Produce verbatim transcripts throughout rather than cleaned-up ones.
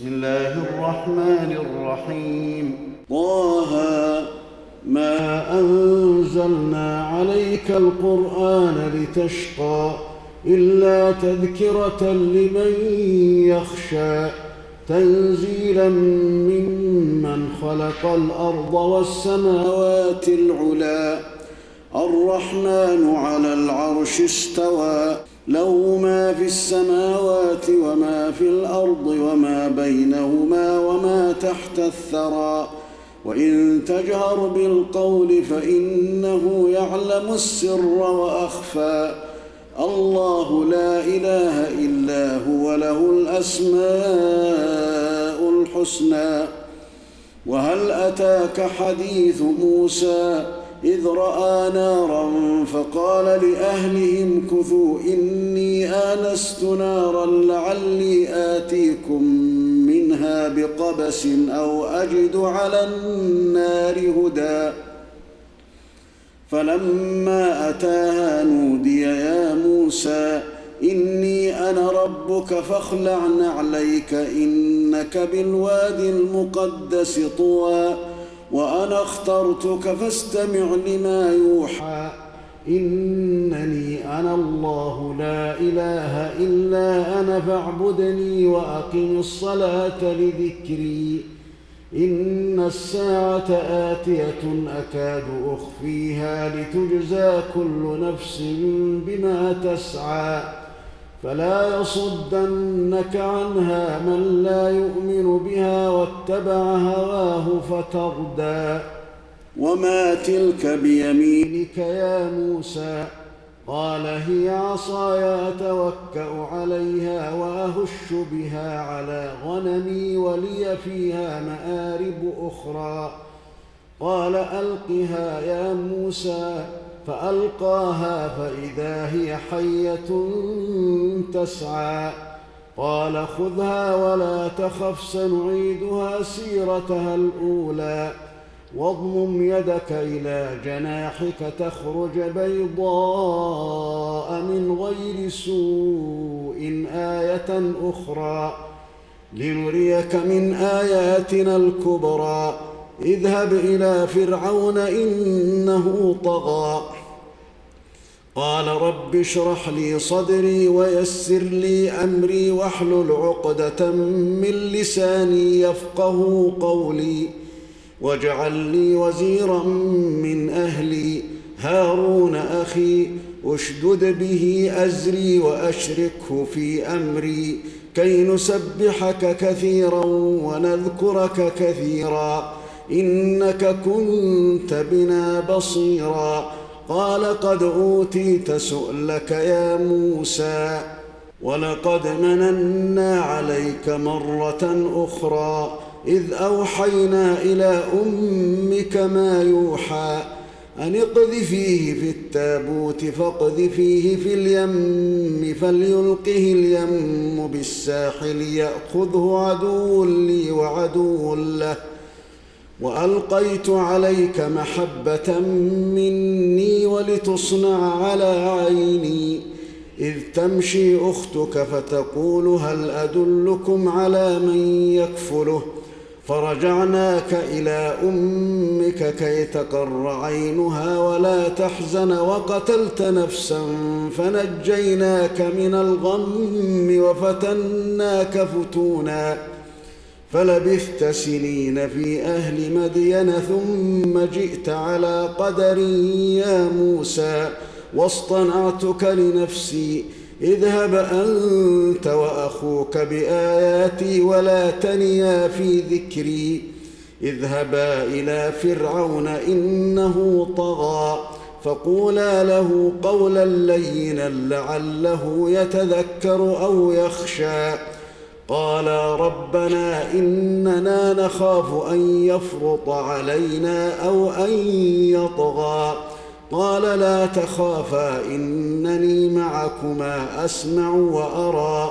بسم الله الرحمن الرحيم. طه ما أنزلنا عليك القرآن لتشقى إلا تذكرة لمن يخشى تنزيلا ممن خلق الأرض والسماوات العلى الرحمن على العرش استوى له ما في السماوات وما في الأرض وما بينهما وما تحت الثرى وإن تجهر بالقول فإنه يعلم السر وأخفى الله لا إله إلا هو له الأسماء الحسنى. وهل أتاك حديث موسى إذ رأى نارا فقال لأهلهم كثوا إني آنست نارا لعلي آتيكم منها بقبس أو أجد على النار هدى فلما أتاها نودي يا موسى إني أنا ربك فاخلع نعليك إنك بالوادي المقدس طوى وأنا اخترتك فاستمع لما يوحى إنني أنا الله لا إله إلا أنا فاعبدني وأقم الصلاة لذكري إن الساعة آتية أكاد أخفيها لتجزى كل نفس بما تسعى فلا يصدنك عنها من لا يؤمن بها واتبع هواه فتردى. وما تلك بيمينك يا موسى قال هي عصاي أتوكأ عليها وأهش بها على غنمي ولي فيها مآرب أخرى قال ألقها يا موسى فألقاها فإذا هي حية تسعى قال خذها ولا تخف سنعيدها سيرتها الأولى واضمم يدك إلى جناحك تخرج بيضاء من غير سوء آية أخرى لنريك من آياتنا الكبرى اذهب إلى فرعون إنه طغى قال رب اشرح لي صدري ويسر لي أمري واحلل عقدة من لساني يفقه قولي واجعل لي وزيرا من أهلي هارون أخي اشدد به أزري وأشركه في أمري كي نسبحك كثيرا ونذكرك كثيرا إنك كنت بنا بصيرا قال قد أوتيت سؤلك يا موسى ولقد مننا عليك مرة أخرى إذ أوحينا إلى أمك ما يوحى أن اقذفيه في التابوت فاقذفيه في اليم فليلقه اليم بالساحل يأخذه عدو لي وعدو له وألقيت عليك محبة مني ولتصنع على عيني إذ تمشي أختك فتقول هل أدلكم على من يكفله فرجعناك إلى أمك كي تقر عينها ولا تحزن وقتلت نفسا فنجيناك من الغم وفتناك فتونا فلبثت سنين في أهل مدين ثم جئت على قدر يا موسى واصطنعتك لنفسي اذهب أنت وأخوك بآياتي ولا تنيا في ذكري اذهبا إلى فرعون إنه طغى فقولا له قولا لينا لعله يتذكر أو يخشى قالا ربنا إننا نخاف أن يفرط علينا أو أن يطغى قال لا تخافا إنني معكما أسمع وأرى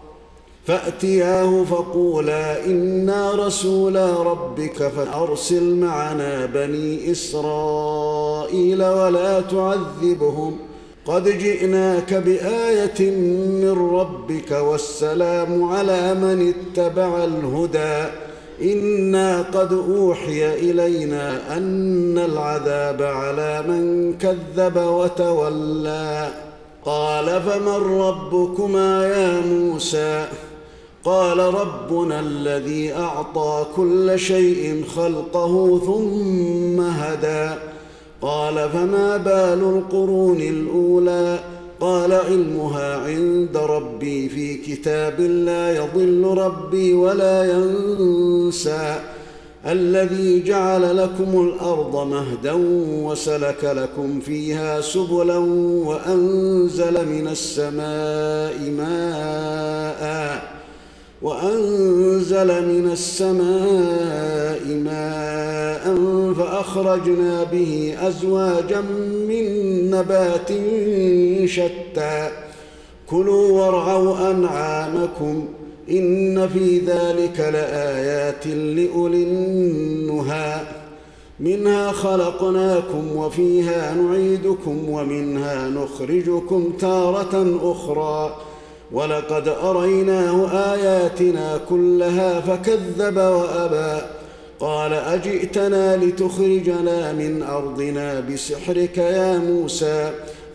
فأتياه فقولا إنا رسولا ربك فأرسل معنا بني إسرائيل ولا تعذبهم قد جئناك بآية من ربك والسلام على من اتبع الهدى إنا قد أوحي إلينا أن العذاب على من كذب وتولى قال فمن ربكما يا موسى قال ربنا الذي أعطى كل شيء خلقه ثم هدى قال فما بال القرون الأولى قال علمها عند ربي في كتاب لا يضل ربي ولا ينسى الذي جعل لكم الأرض مهدا وسلك لكم فيها سبلا وأنزل من السماء ماء وأنزل من السماء ماء فأخرجنا به أزواجا من نبات شتى كلوا وارعوا أنعامكم إن في ذلك لآيات لأولي النهى منها خلقناكم وفيها نعيدكم ومنها نخرجكم تارة أخرى ولقد أريناه آياتنا كلها فكذب وأبى قال أجئتنا لتخرجنا من أرضنا بسحرك يا موسى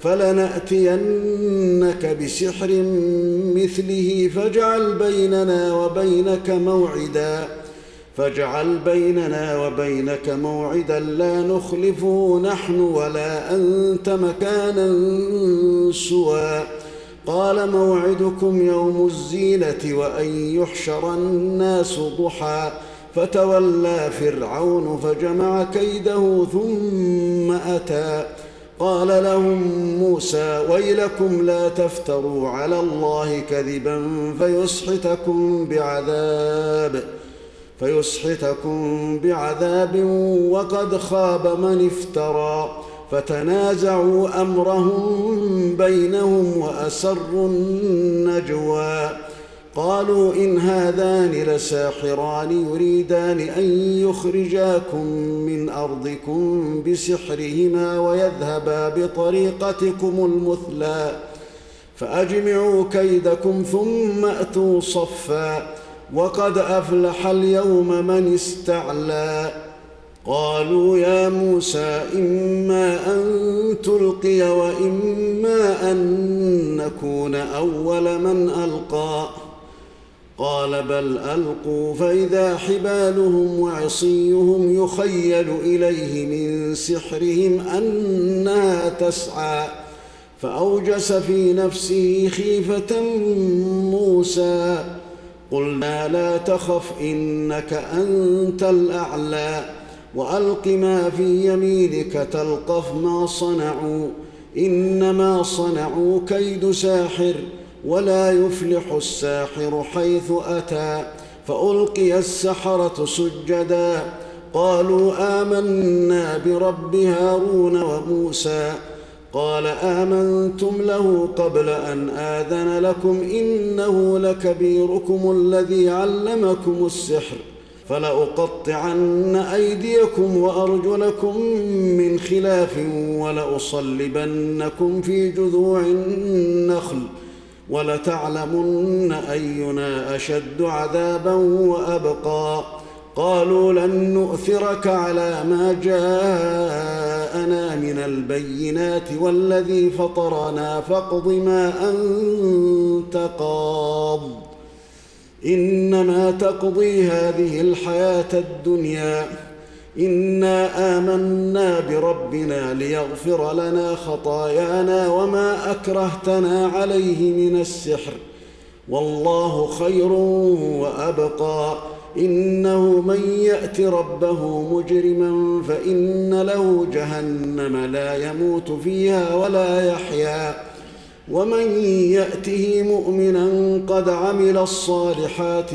فلنأتينك بسحر مثله فاجعل بيننا وبينك موعدا فاجعل بيننا وبينك موعدا لا نخلفه نحن ولا أنت مكانا سوى قال موعدكم يوم الزينة وأن يحشر الناس ضحى فتولى فرعون فجمع كيده ثم أتى قال لهم موسى ويلكم لا تفتروا على الله كذبا فيسحتكم بعذاب فيسحتكم بعذاب وقد خاب من افترى فتنازعوا أمرهم بينهم وأسروا النجوى قالوا إن هذان لساحران يريدان أن يخرجاكم من أرضكم بسحرهما ويذهبا بطريقتكم المثلى فأجمعوا كيدكم ثم أتوا صفا وقد أفلح اليوم من استعلى قالوا يا موسى إما أن تلقي وإما أن نكون أول من ألقى قال بل ألقوا فإذا حبالهم وعصيهم يخيل إليه من سحرهم أنها تسعى فأوجس في نفسه خيفة موسى قلنا لا تخف إنك أنت الأعلى وألق ما في يمينك تلقف ما صنعوا إنما صنعوا كيد ساحر ولا يفلح الساحر حيث أتى فألقي السحرة سجدا قالوا آمنا برب هارون وموسى قال آمنتم له قبل أن آذن لكم إنه لكبيركم الذي علمكم السحر فلأقطعن أيديكم وأرجلكم من خلاف ولأصلبنكم في جذوع النخل ولتعلمن أينا أشد عذابا وأبقى قالوا لن نؤثرك على ما جاءنا من البينات والذي فطرنا فاقض ما أنت قاض إنما تقضي هذه الحياة الدنيا إنا آمنا بربنا ليغفر لنا خطايانا وما أكرهتنا عليه من السحر والله خير وأبقى إنه من يأت ربه مجرما فإن له جهنم لا يموت فيها ولا يحيا ومن يأته مؤمنا قد عمل الصالحات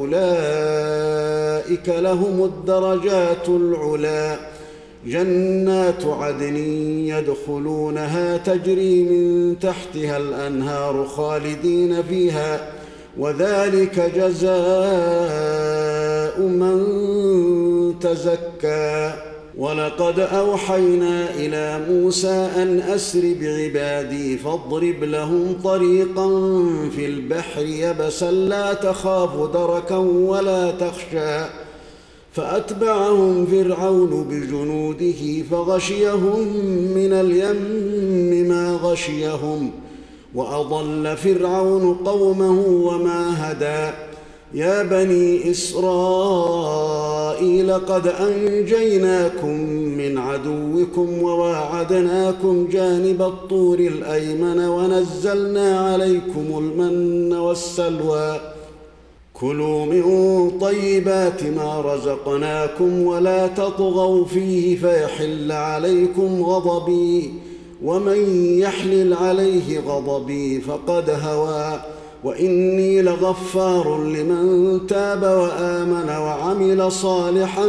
فأولئك لهم الدرجات العلى جنات عدن يدخلونها تجري من تحتها الأنهار خالدين فيها وذلك جزاء من تزكى ولقد أوحينا إلى موسى أن أسر بعبادي فاضرب لهم طريقا في البحر يبسا لا تخاف دركا ولا تخشى فأتبعهم فرعون بجنوده فغشيهم من اليم ما غشيهم وأضل فرعون قومه وما هدى يا بني إسرائيل قد أنجيناكم من عدوكم وواعدناكم جانب الطور الأيمن ونزلنا عليكم المن والسلوى كلوا من طيبات ما رزقناكم ولا تطغوا فيه فيحل عليكم غضبي ومن يحلل عليه غضبي فقد هوى وإني لغفار لمن تاب وآمن وعمل صالحا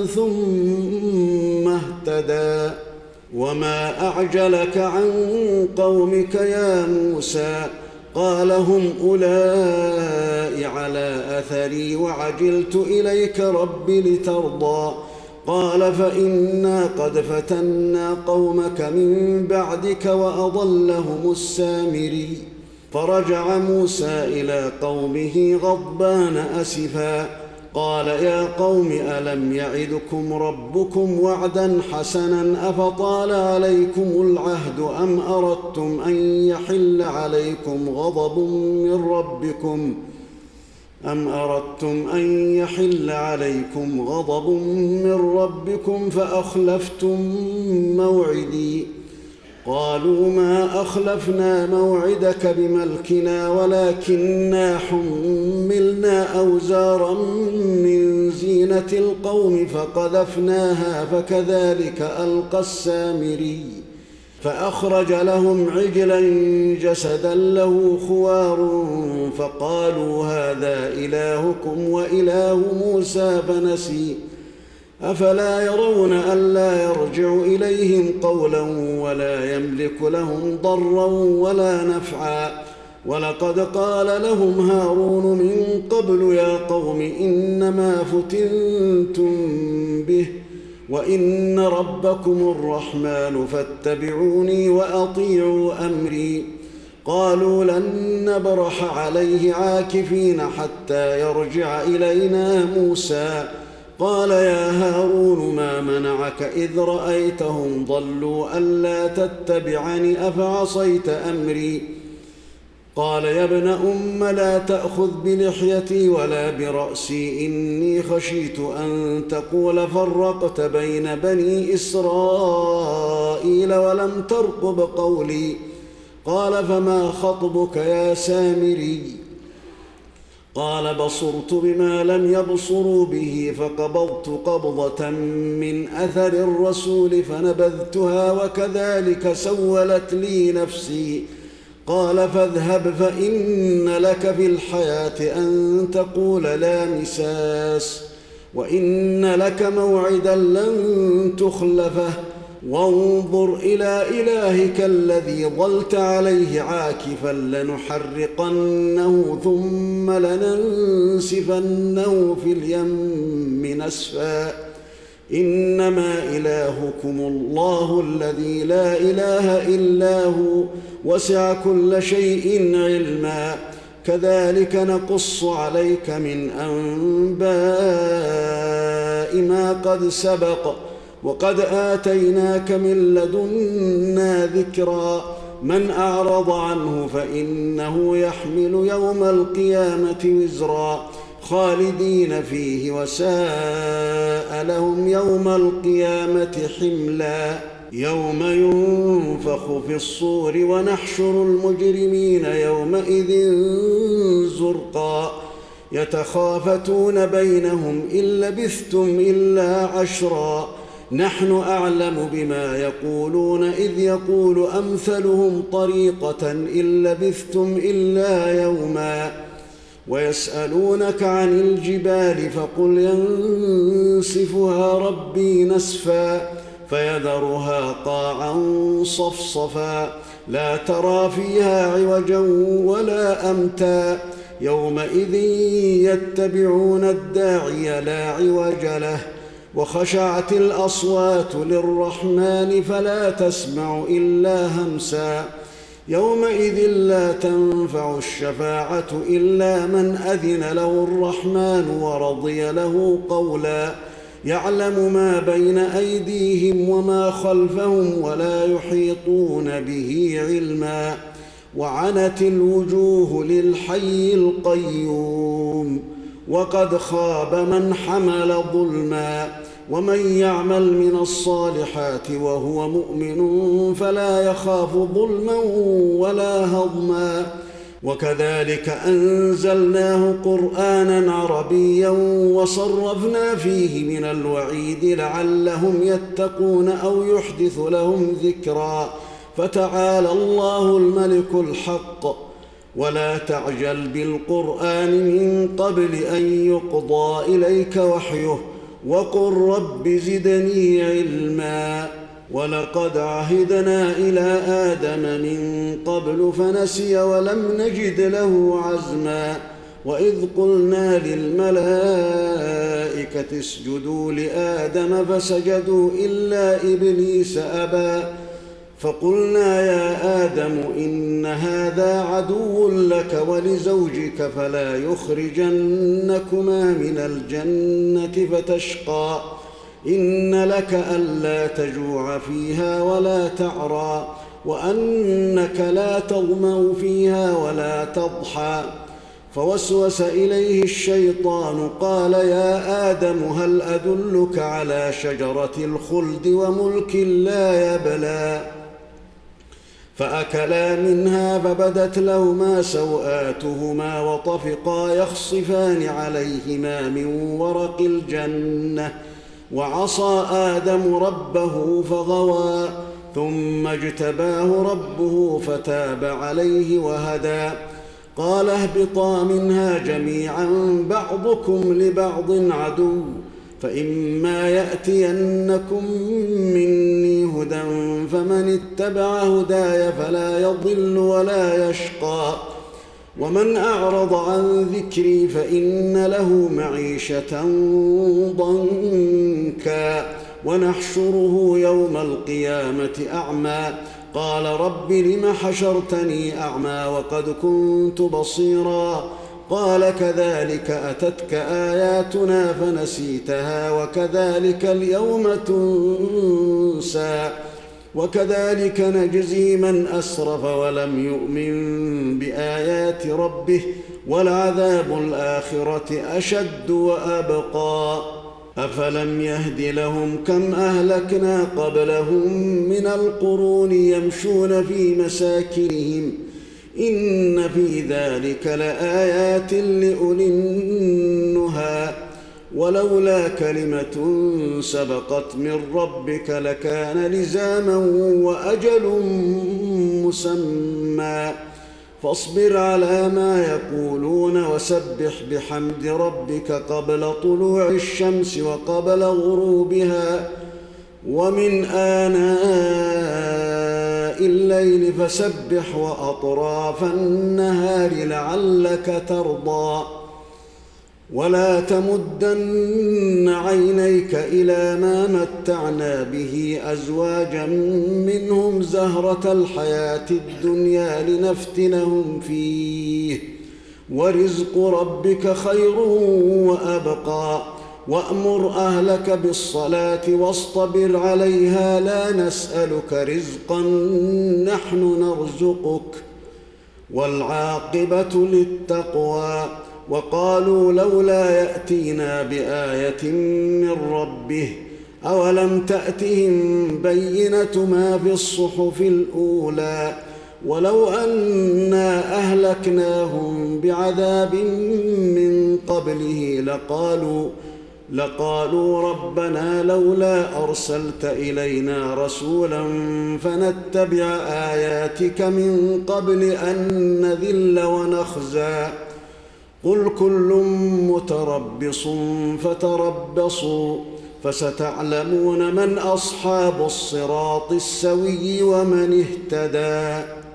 ثم اهتدى وما أعجلك عن قومك يا موسى قال هم أولئك على أثري وعجلت إليك رب لترضى قال فإنا قد فتنا قومك من بعدك وأضلهم السامري فرجع موسى إلى قومه غضبان أسفا قال يا قوم ألم يعدكم ربكم وعدا حسنا أفطال عليكم العهد أم أردتم أن يحل عليكم غضب من ربكم أم أردتم أن يحل عليكم غضب من ربكم فأخلفتم موعدي قالوا ما أخلفنا موعدك بملكنا ولكننا حملنا أوزارا من زينة القوم فقذفناها فكذلك ألقى السامري فأخرج لهم عجلا جسدا له خوار فقالوا هذا إلهكم وإله موسى فنسي أفلا يرون ألا يرجع إليهم قولا ولا يملك لهم ضرا ولا نفعا ولقد قال لهم هارون من قبل يا قوم إنما فتنتم به وإن ربكم الرحمن فاتبعوني وأطيعوا أمري قالوا لن نبرح عليه عاكفين حتى يرجع إلينا موسى قال يا هارون ما منعك إذ رأيتهم ضلوا ألا تتبعني أفعصيت أمري قال يا ابن أم لا تأخذ بلحيتي ولا برأسي إني خشيت أن تقول فرقت بين بني إسرائيل ولم ترقب قولي قال فما خطبك يا سامري قال بصرت بما لم يبصروا به فقبضت قبضة من أثر الرسول فنبذتها وكذلك سولت لي نفسي قال فاذهب فإن لك في الحياة أن تقول لا مساس وإن لك موعدا لن تخلفه وانظر إلى إلهك الذي ظلت عليه عاكفا لنحرقنه ثم لننسفنه في اليم نسفا إنما إلهكم الله الذي لا إله إلا هو وسع كل شيء علما كذلك نقص عليك من أنباء ما قد سبق وقد آتيناك من لدنا ذكرا من أعرض عنه فإنه يحمل يوم القيامة وزرا خالدين فيه وساء لهم يوم القيامة حملا يوم ينفخ في الصور ونحشر المجرمين يومئذ زرقا يتخافتون بينهم إن لبثتم إلا عشرا نحن أعلم بما يقولون إذ يقول أمثلهم طريقة إن لبثتم إلا يوما ويسألونك عن الجبال فقل ينسفها ربي نسفا فيذرها قاعا صفصفا لا ترى فيها عوجا ولا أمتا يومئذ يتبعون الداعي لا عوج له وخشعت الأصوات للرحمن فلا تسمع إلا همسا يومئذ لا تنفع الشفاعة إلا من أذن له الرحمن ورضي له قولا يعلم ما بين أيديهم وما خلفهم ولا يحيطون به علما وعنت الوجوه للحي القيوم وقد خاب من حمل ظلما ومن يعمل من الصالحات وهو مؤمن فلا يخاف ظلما ولا هضما وكذلك أنزلناه قرآنا عربيا وصرفنا فيه من الوعيد لعلهم يتقون أو يحدث لهم ذكرا فتعالى الله الملك الحق ولا تعجل بالقرآن من قبل أن يقضى إليك وحيه وقل رب زدني علما ولقد عهدنا إلى آدم من قبل فنسي ولم نجد له عزما وإذ قلنا للملائكة اسجدوا لآدم فسجدوا إلا إبليس أبى فقلنا يا آدم إن هذا عدو لك ولزوجك فلا يخرجنكما من الجنة فتشقى إن لك ألا تجوع فيها ولا تعرى وأنك لا تظمأ فيها ولا تضحى فوسوس إليه الشيطان قال يا آدم هل أدلك على شجرة الخلد وملك لا يبلى فأكلا منها فبدت لهما سوآتهما وطفقا يخصفان عليهما من ورق الجنة وعصى آدم ربه فغوى ثم اجتباه ربه فتاب عليه وهدى قال اهبطا منها جميعا بعضكم لبعض عدو فإما يأتينكم مني هدى فمن اتبع هداي فلا يضل ولا يشقى ومن أعرض عن ذكري فإن له معيشة ضنكا ونحشره يوم القيامة أعمى قال رب لم حشرتني أعمى وقد كنت بصيرا قال كذلك أتتك آياتنا فنسيتها وكذلك اليوم تنسى وكذلك نجزي من أسرف ولم يؤمن بآيات ربه ولعذاب الآخرة أشد وأبقى أفلم يهد لهم كم أهلكنا قبلهم من القرون يمشون في مساكنهم إن في ذلك لآيات لأولي النهى ولولا كلمة سبقت من ربك لكان لزاما وأجل مسمى فاصبر على ما يقولون وسبح بحمد ربك قبل طلوع الشمس وقبل غروبها ومن آناء الليل فسبح وأطراف النهار لعلك ترضى ولا تمدن عينيك إلى ما متعنا به أزواجا منهم زهرة الحياة الدنيا لنفتنهم فيه ورزق ربك خير وأبقى وأمر أهلك بالصلاة واصطبر عليها لا نسألك رزقا نحن نرزقك والعاقبة للتقوى وقالوا لولا يأتينا بآية من ربه أولم تأتهم بينة ما في الصحف الأولى ولو أنا أهلكناهم بعذاب من قبله لقالوا لقالوا ربنا لولا أرسلت إلينا رسولا فنتبع آياتك من قبل أن نذل ونخزى قل كل متربص فتربصوا فستعلمون من أصحاب الصراط السوي ومن اهتدى